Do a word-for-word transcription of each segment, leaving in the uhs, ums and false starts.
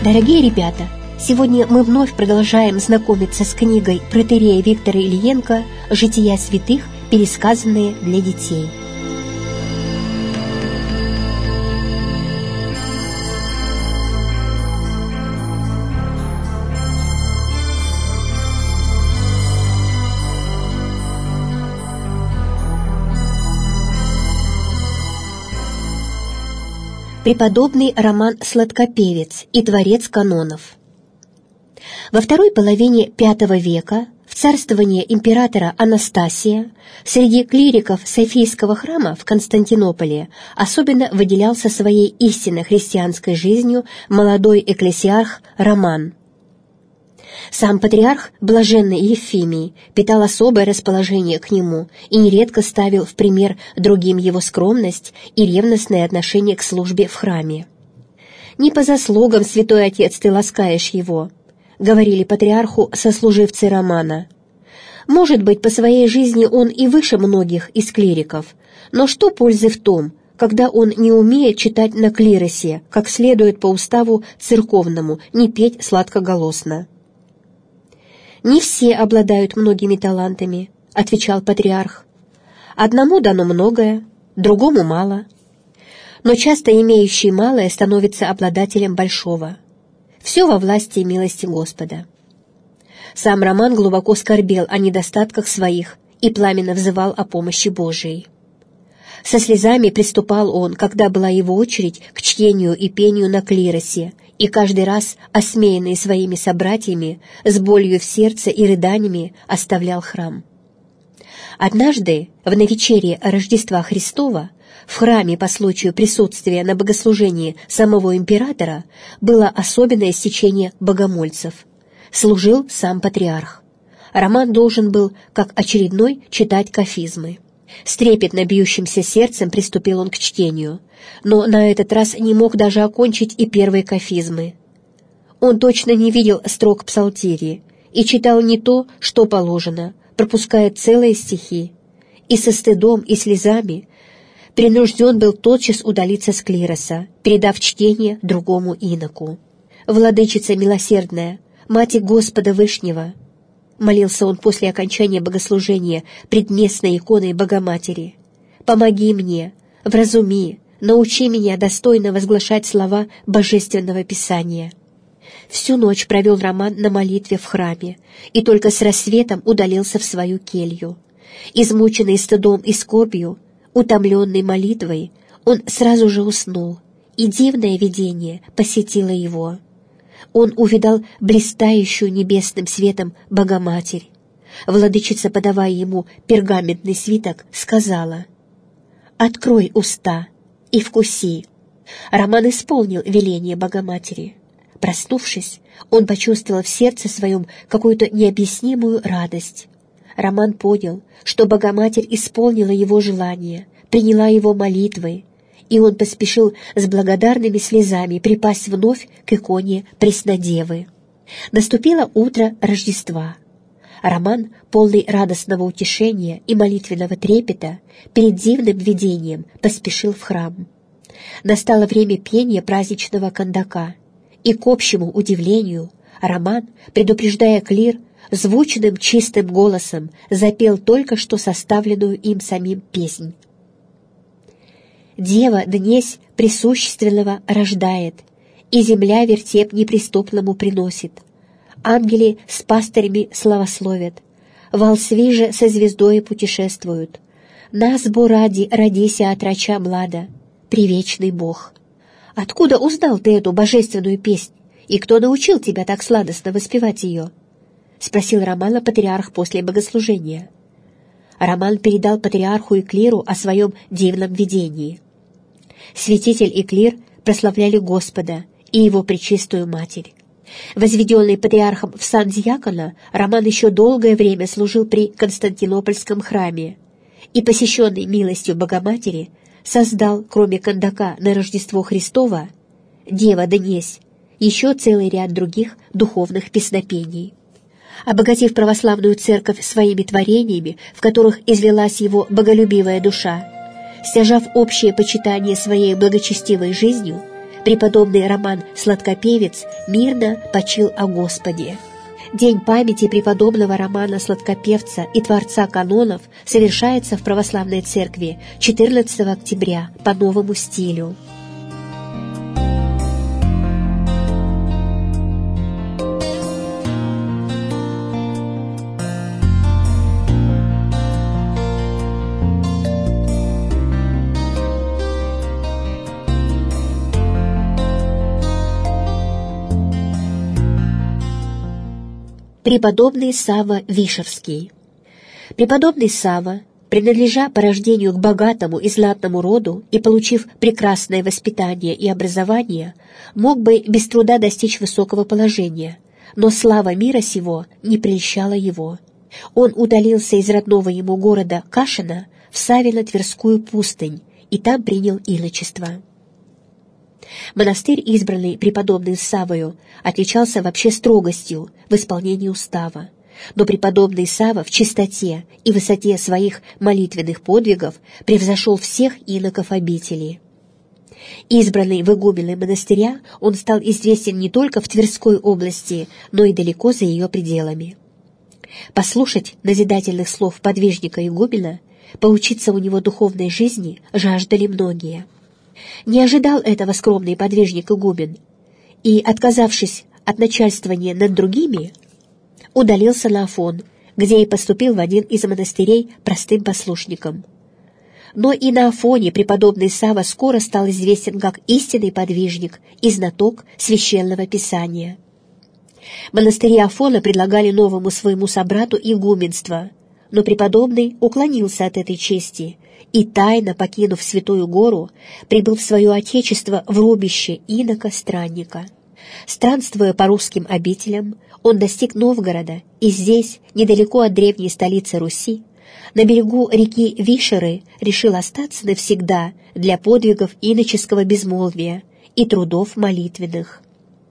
Дорогие ребята, сегодня мы вновь продолжаем знакомиться с книгой протоиерея Виктора Ильенко «Жития святых, пересказанные для детей». Преподобный Роман Сладкопевец и творец канонов. Во второй половине пятого века, в царствование императора Анастасия, среди клириков Софийского храма в Константинополе особенно выделялся своей истинно христианской жизнью молодой экклесиарх Роман. Сам патриарх, блаженный Ефимий, питал особое расположение к нему и нередко ставил в пример другим его скромность и ревностное отношение к службе в храме. «Не по заслугам, святой отец, ты ласкаешь его», — говорили патриарху сослуживцы Романа. «Может быть, по своей жизни он и выше многих из клириков, но что пользы в том, когда он не умеет читать на клиросе, как следует по уставу церковному, не петь сладкоголосно?» «Не все обладают многими талантами», — отвечал патриарх. «Одному дано многое, другому мало. Но часто имеющий малое становится обладателем большого. Все во власти и милости Господа». Сам Роман глубоко скорбел о недостатках своих и пламенно взывал о помощи Божией. Со слезами приступал он, когда была его очередь, к чтению и пению на клиросе, и каждый раз, осмеянный своими собратьями, с болью в сердце и рыданиями оставлял храм. Однажды, в навечерие Рождества Христова, в храме по случаю присутствия на богослужении самого императора было особенное стечение богомольцев. Служил сам патриарх. Роман должен был, как очередной, читать кафизмы. С трепетно бьющимся сердцем приступил он к чтению, но на этот раз не мог даже окончить и первые кафизмы. Он точно не видел строк псалтирии и читал не то, что положено, пропуская целые стихи, и со стыдом и слезами принужден был тотчас удалиться с клироса, передав чтение другому иноку. «Владычица милосердная, Мати Господа Вышнего», молился он после окончания богослужения пред местной иконой Богоматери, «помоги мне, вразуми, научи меня достойно возглашать слова Божественного Писания». Всю ночь провел Роман на молитве в храме и только с рассветом удалился в свою келью. Измученный стыдом и скорбью, утомленный молитвой, он сразу же уснул, и дивное видение посетило его. Он увидал блистающую небесным светом Богоматерь. Владычица, подавая ему пергаментный свиток, сказала: «Открой уста и вкуси». Роман исполнил веление Богоматери. Проснувшись, он почувствовал в сердце своем какую-то необъяснимую радость. Роман понял, что Богоматерь исполнила его желание, приняла его молитвы, и он поспешил с благодарными слезами припасть вновь к иконе Преснодевы. Наступило утро Рождества. Роман, полный радостного утешения и молитвенного трепета, перед дивным видением поспешил в храм. Настало время пения праздничного кандака, и, к общему удивлению, Роман, предупреждая клир, звучным чистым голосом запел только что составленную им самим песнь. «Дева днесь присущественного рождает, и земля вертеп неприступному приносит. Ангели с пастырями славословят, волсви же со звездой путешествуют. Нас бо ради родися от рача млада, привечный Бог». «Откуда узнал ты эту божественную песнь, и кто научил тебя так сладостно воспевать ее?» — спросил Романа патриарх после богослужения. Роман передал патриарху и клиру о своем дивном видении. Святитель и клир прославляли Господа и Его пречистую Матерь. Возведенный патриархом в сан диакона, Роман еще долгое время служил при Константинопольском храме и, посещенный милостью Богоматери, создал, кроме кандака на Рождество Христово, «Дева донесь», еще целый ряд других духовных песнопений. Обогатив православную церковь своими творениями, в которых извелась его боголюбивая душа, стяжав общее почитание своей благочестивой жизнью, преподобный Роман Сладкопевец мирно почил о Господе. День памяти преподобного Романа Сладкопевца и творца канонов совершается в Православной Церкви четырнадцатого октября по новому стилю. Преподобный Савва Вишевский. Преподобный Савва, принадлежа по рождению к богатому и знатному роду и получив прекрасное воспитание и образование, мог бы без труда достичь высокого положения, но слава мира сего не прельщала его. Он удалился из родного ему города Кашина в Савино-Тверскую пустынь и там принял иночество. Монастырь, избранный преподобным Саввою, отличался вообще строгостью в исполнении устава, но преподобный Савва в чистоте и высоте своих молитвенных подвигов превзошел всех иноков обители. Избранный в игумены монастыря, он стал известен не только в Тверской области, но и далеко за ее пределами. Послушать назидательных слов подвижника игумена, поучиться у него духовной жизни жаждали многие. Не ожидал этого скромный подвижник-игумен и, отказавшись от начальствования над другими, удалился на Афон, где и поступил в один из монастырей простым послушником. Но и на Афоне преподобный Савва скоро стал известен как истинный подвижник и знаток священного писания. Монастыри Афона предлагали новому своему собрату игуменство, но преподобный уклонился от этой чести и, тайно покинув Святую Гору, прибыл в свое отечество в рубище инока-странника. Странствуя по русским обителям, он достиг Новгорода, и здесь, недалеко от древней столицы Руси, на берегу реки Вишеры, решил остаться навсегда для подвигов иноческого безмолвия и трудов молитвенных.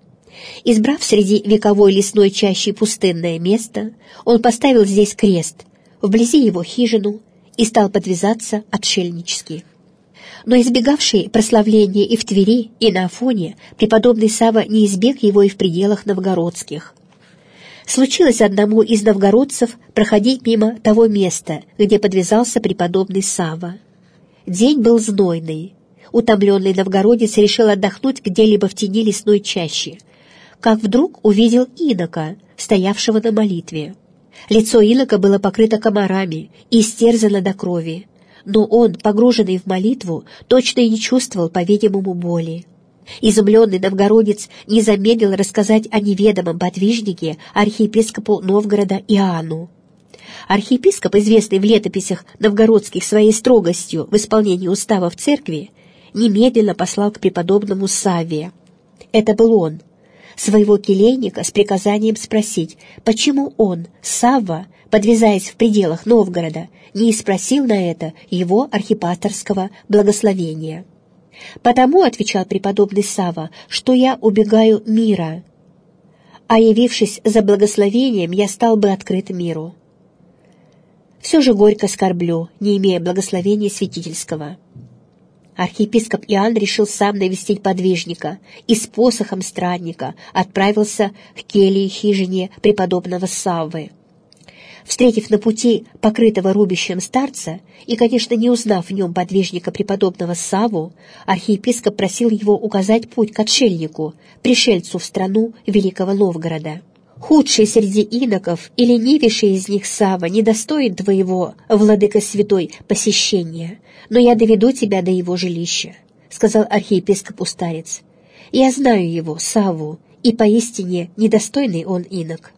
Избрав среди вековой лесной чащи пустынное место, он поставил здесь крест, вблизи его хижину, и стал подвязаться отшельнически. Но избегавший прославления и в Твери, и на Афоне, преподобный Савва не избег его и в пределах новгородских. Случилось одному из новгородцев проходить мимо того места, где подвязался преподобный Савва. День был знойный. Утомленный новгородец решил отдохнуть где-либо в тени лесной чащи, как вдруг увидел инока, стоявшего на молитве. Лицо инока было покрыто комарами и истерзано до крови, но он, погруженный в молитву, точно и не чувствовал, по-видимому, боли. Изумленный новгородец не замедлил рассказать о неведомом подвижнике архиепископу Новгорода Иоанну. Архиепископ, известный в летописях новгородских своей строгостью в исполнении устава в церкви, немедленно послал к преподобному Савве. Это был он, своего келейника с приказанием спросить, почему он, Савва, подвязаясь в пределах Новгорода, не спросил на это его архипасторского благословения. «Потому, — отвечал преподобный Савва, — что я убегаю мира, а явившись за благословением, я стал бы открыт миру. Все же горько скорблю, не имея благословения святительского». Архиепископ Иоанн решил сам навестить подвижника и с посохом странника отправился к келье-хижине преподобного Саввы. Встретив на пути покрытого рубищем старца и, конечно, не узнав в нем подвижника преподобного Савву, архиепископ просил его указать путь к отшельнику, пришельцу в страну Великого Новгорода. «Худший среди иноков и ленивейший из них Савва недостоин твоего, владыка святой, посещения, но я доведу тебя до его жилища», — сказал архиепископу старец. «Я знаю его, Савву, и поистине недостойный он инок».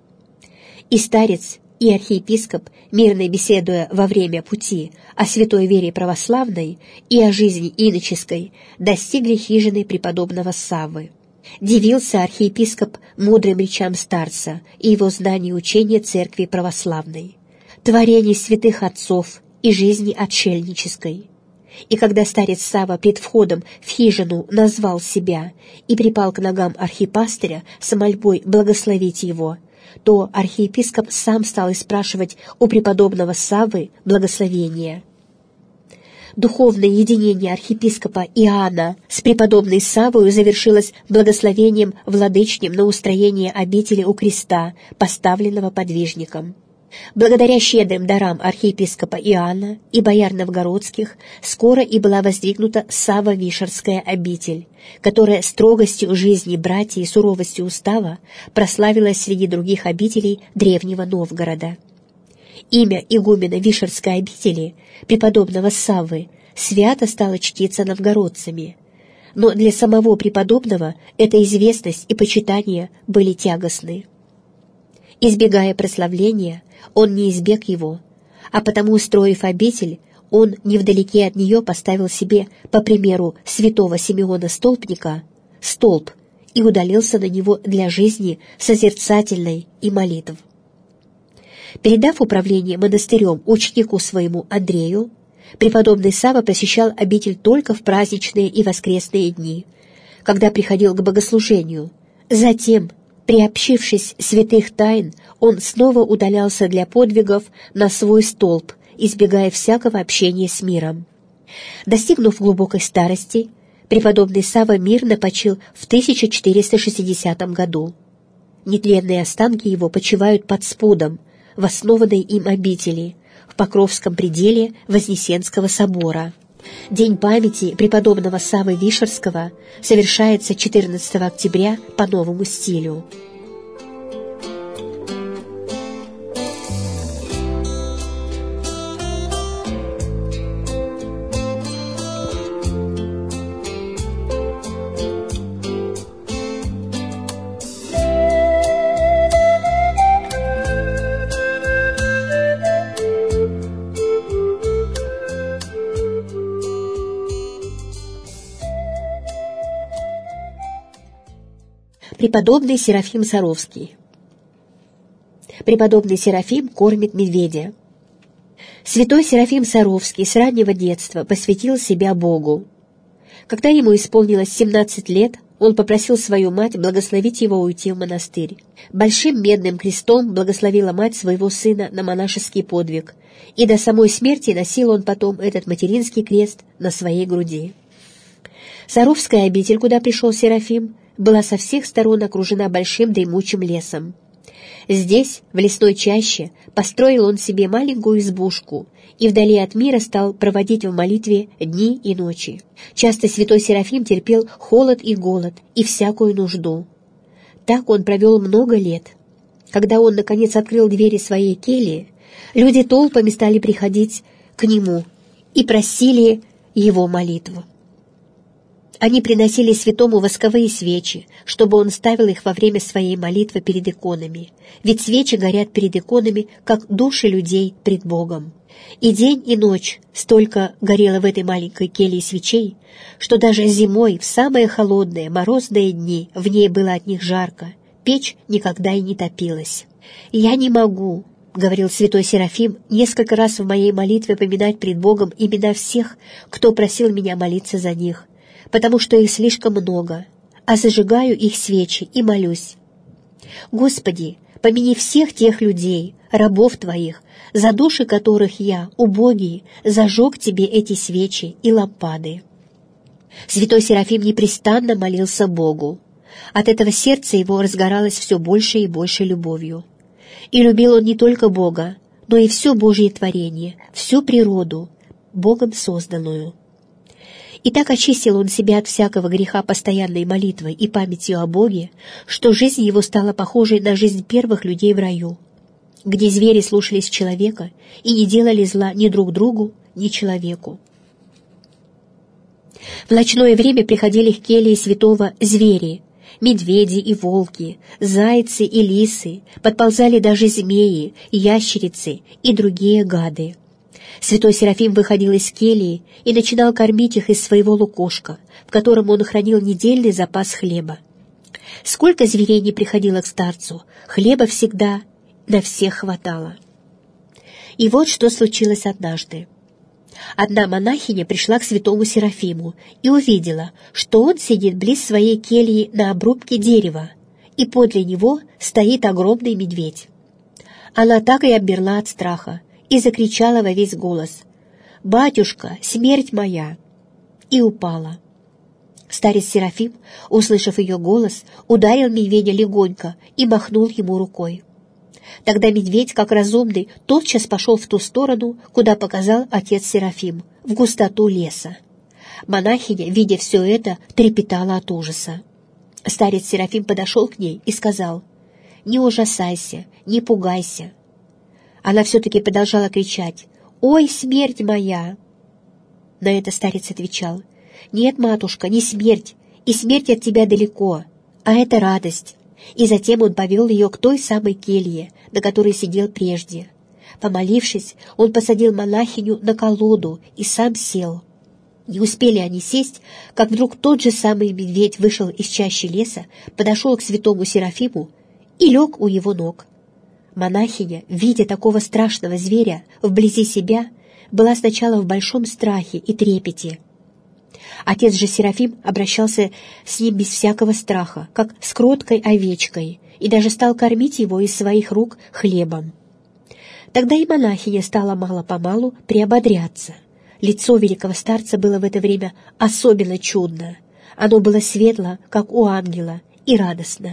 И старец, и архиепископ, мирно беседуя во время пути о святой вере православной и о жизни иноческой, достигли хижины преподобного Саввы. Дивился архиепископ мудрым речам старца и его знанию учения церкви православной, творений святых отцов и жизни отшельнической. И когда старец Савва пред входом в хижину назвал себя и припал к ногам архипастыря с мольбой благословить его, то архиепископ сам стал спрашивать у преподобного Саввы благословения. Духовное единение архиепископа Иоанна с преподобной Саввою завершилось благословением владычним на устроение обители у креста, поставленного подвижником. Благодаря щедрым дарам архиепископа Иоанна и бояр новгородских скоро и была воздвигнута Савво-Вишерская обитель, которая строгостью жизни братьев и суровостью устава прославилась среди других обителей древнего Новгорода. Имя игумена Вишерской обители, преподобного Саввы, свято стало чтиться новгородцами, но для самого преподобного эта известность и почитание были тягостны. Избегая прославления, он не избег его, а потому, устроив обитель, он невдалеке от нее поставил себе, по примеру святого Симеона Столпника, столб и удалился на него для жизни созерцательной и молитв. Передав управление монастырем ученику своему Андрею, преподобный Савва посещал обитель только в праздничные и воскресные дни, когда приходил к богослужению. Затем, приобщившись святых тайн, он снова удалялся для подвигов на свой столб, избегая всякого общения с миром. Достигнув глубокой старости, преподобный Савва мирно почил в тысяча четыреста шестидесятом году. Нетленные останки его почивают под спудом в основанной им обители в Покровском пределе Вознесенского собора. День памяти преподобного Саввы Вишерского совершается четырнадцатого октября по новому стилю. Преподобный Серафим Саровский. Преподобный Серафим кормит медведя. Святой Серафим Саровский с раннего детства посвятил себя Богу. Когда ему исполнилось семнадцать лет, он попросил свою мать благословить его уйти в монастырь. Большим медным крестом благословила мать своего сына на монашеский подвиг, и до самой смерти носил он потом этот материнский крест на своей груди. Саровская обитель, куда пришел Серафим, была со всех сторон окружена большим дремучим лесом. Здесь, в лесной чаще, построил он себе маленькую избушку и вдали от мира стал проводить в молитве дни и ночи. Часто святой Серафим терпел холод и голод и всякую нужду. Так он провел много лет. Когда он, наконец, открыл двери своей кельи, люди толпами стали приходить к нему и просили его молитву. Они приносили святому восковые свечи, чтобы он ставил их во время своей молитвы перед иконами, ведь свечи горят перед иконами, как души людей пред Богом. И день, и ночь столько горело в этой маленькой келье свечей, что даже зимой, в самые холодные, морозные дни, в ней было от них жарко, печь никогда и не топилась. «Я не могу», — говорил святой Серафим, «несколько раз в моей молитве поминать пред Богом имена всех, кто просил меня молиться за них, потому что их слишком много, а зажигаю их свечи и молюсь. Господи, помяни всех тех людей, рабов Твоих, за души которых я, убогий, зажег Тебе эти свечи и лампады». Святой Серафим непрестанно молился Богу. От этого сердце его разгоралось все больше и больше любовью. И любил он не только Бога, но и все Божье творение, всю природу, Богом созданную. И так очистил он себя от всякого греха постоянной молитвой и памятью о Боге, что жизнь его стала похожей на жизнь первых людей в раю, где звери слушались человека и не делали зла ни друг другу, ни человеку. В ночное время приходили к келье святого звери, медведи и волки, зайцы и лисы, подползали даже змеи, ящерицы и другие гады. Святой Серафим выходил из кельи и начинал кормить их из своего лукошка, в котором он хранил недельный запас хлеба. Сколько зверей не приходило к старцу, хлеба всегда на всех хватало. И вот что случилось однажды. Одна монахиня пришла к святому Серафиму и увидела, что он сидит близ своей кельи на обрубке дерева, и подле него стоит огромный медведь. Она так и обмерла от страха и закричала во весь голос: «Батюшка, смерть моя!» и упала. Старец Серафим, услышав ее голос, ударил медведя легонько и махнул ему рукой. Тогда медведь, как разумный, тотчас пошел в ту сторону, куда показал отец Серафим, в густоту леса. Монахиня, видя все это, трепетала от ужаса. Старец Серафим подошел к ней и сказал: «Не ужасайся, не пугайся». Она все-таки продолжала кричать: «Ой, смерть моя!» На это старец отвечал: «Нет, матушка, не смерть, и смерть от тебя далеко, а это радость». И затем он повел ее к той самой келье, на которой сидел прежде. Помолившись, он посадил монахиню на колоду и сам сел. Не успели они сесть, как вдруг тот же самый медведь вышел из чащи леса, подошел к святому Серафиму и лег у его ног. Монахиня, видя такого страшного зверя вблизи себя, была сначала в большом страхе и трепете. Отец же Серафим обращался с ним без всякого страха, как с кроткой овечкой, и даже стал кормить его из своих рук хлебом. Тогда и монахиня стала мало-помалу приободряться. Лицо великого старца было в это время особенно чудно. Оно было светло, как у ангела, и радостно.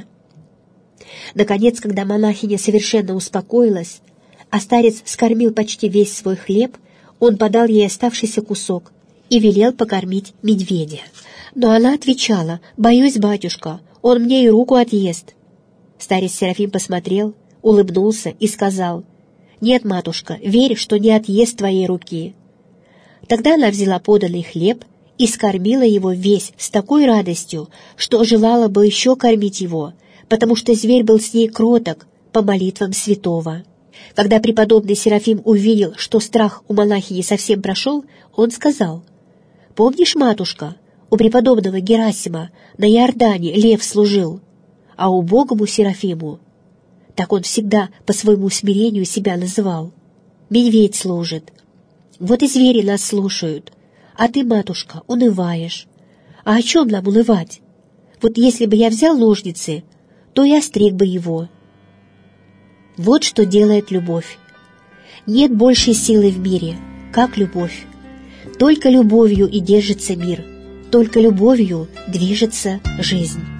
Наконец, когда монахиня совершенно успокоилась, а старец скормил почти весь свой хлеб, он подал ей оставшийся кусок и велел покормить медведя. Но она отвечала: «Боюсь, батюшка, он мне и руку отъест». Старец Серафим посмотрел, улыбнулся и сказал: «Нет, матушка, верь, что не отъест твоей руки». Тогда она взяла поданный хлеб и скормила его весь с такой радостью, что желала бы еще кормить его, потому что зверь был с ней кроток по молитвам святого. Когда преподобный Серафим увидел, что страх у монахини совсем прошел, он сказал: «Помнишь, матушка, у преподобного Герасима на Иордане лев служил, а убогому Серафиму, так он всегда по своему смирению себя называл, медведь служит. Вот и звери нас слушают, а ты, матушка, унываешь. А о чем нам унывать? Вот если бы я взял ножницы, то и остриг бы его». Вот что делает любовь. Нет большей силы в мире, как любовь. Только любовью и держится мир, только любовью движется жизнь.